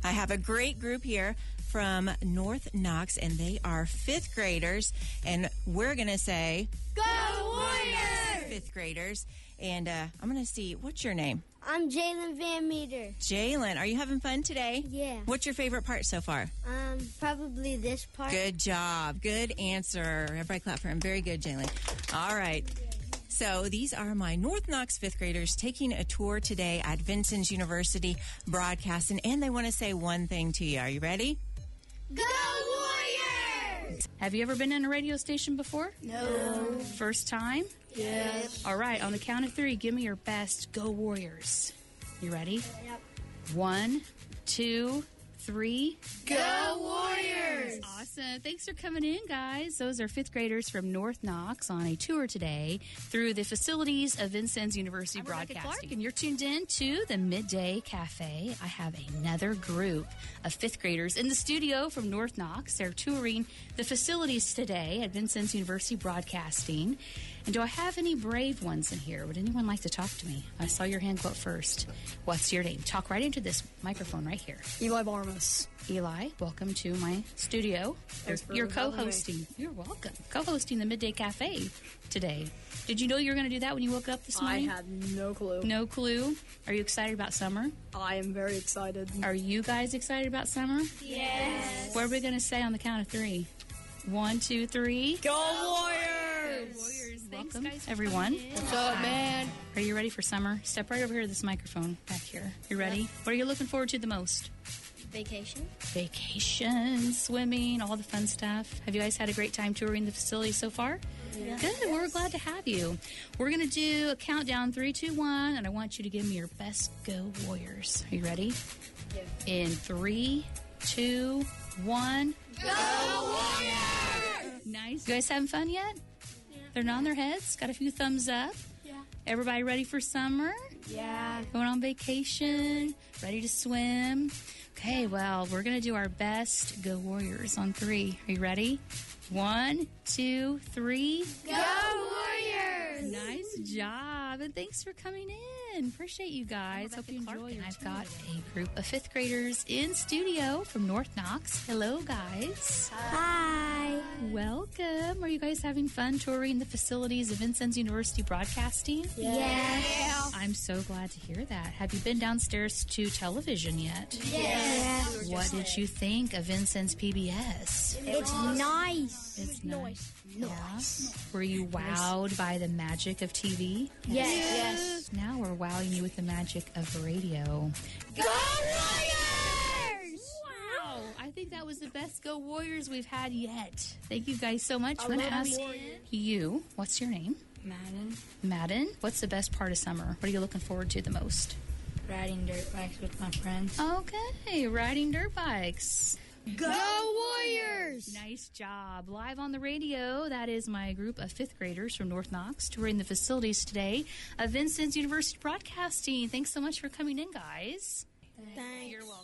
I have a great group here from North Knox, and they are fifth graders. And we're going to say, Go Warriors! Fifth graders. And I'm going to see, what's your name? I'm Jalen Van Meter. Jalen, are you having fun today? Yeah. What's your favorite part so far? Probably this part. Good job. Good answer. Everybody clap for him. Very good, Jalen. All right. So these are my North Knox fifth graders taking a tour today at Vincennes University Broadcasting, and they want to say one thing to you. Are you ready? Go Warriors! Have you ever been in a radio station before? No. First time? Yes. All right, on the count of 3, give me your best Go Warriors. You ready? Yep. 1, 2, 3. Go Warriors! Awesome. Thanks for coming in, guys. Those are fifth graders from North Knox on a tour today through the facilities of Vincennes University Broadcasting. Clark, and you're tuned in to the Midday Cafe. I have another group of fifth graders in the studio from North Knox. They're touring the facilities today at Vincennes University Broadcasting. And do I have any brave ones in here? Would anyone like to talk to me? I saw your hand go up first. What's your name? Talk right into this microphone right here. Eli Barmas. Eli, welcome to my studio. You're co-hosting. You're welcome. Co-hosting the Midday Cafe today. Did you know you were going to do that when you woke up this morning? I had no clue. No clue? Are you excited about summer? I am very excited. Are you guys excited about summer? Yes. What are we going to say on the count of 3? 1, 2, 3. Go Warriors! Go Warriors. Thanks, guys, everyone. What's up, man? Are you ready for summer? Step right over here to this microphone back here. You ready? What are you looking forward to the most? Vacation. Vacation, swimming, all the fun stuff. Have you guys had a great time touring the facility so far? Yeah. Good. Well, we're glad to have you. We're going to do a countdown, 3, 2, 1, and I want you to give me your best Go Warriors. Are you ready? Yeah. In 3, 2, 1. Go Warriors! Nice. You guys having fun yet? Yeah. They're nodding their heads. Got a few thumbs up. Yeah. Everybody ready for summer? Yeah. Going on vacation? Ready to swim? Okay, well, we're going to do our best Go Warriors on 3. Are you ready? 1, 2, 3. Go Warriors! Nice job, and thanks for coming in. Appreciate you guys. Hope you enjoy your I've got a group of fifth graders in studio from North Knox. Hello, guys. Hi. Welcome. Are you guys having fun touring the facilities of Vincennes University Broadcasting? Yes. I'm so glad to hear that. Have you been downstairs to television yet? Yes. What did you think of Vincennes PBS? It's nice. It's nice. Yeah. Were you wowed by the magic of TV? Yes. Now we're wowing you with the magic of radio. Go Warriors! Wow. I think that was the best Go Warriors we've had yet. Thank you guys so much. I'm going to ask you, what's your name? Madden. What's the best part of summer? What are you looking forward to the most? Riding dirt bikes with my friends. Okay, riding dirt bikes. Go Warriors! Nice job. Live on the radio, that is my group of fifth graders from North Knox touring the facilities today of Vincennes University Broadcasting. Thanks so much for coming in, guys. Thanks. You're welcome.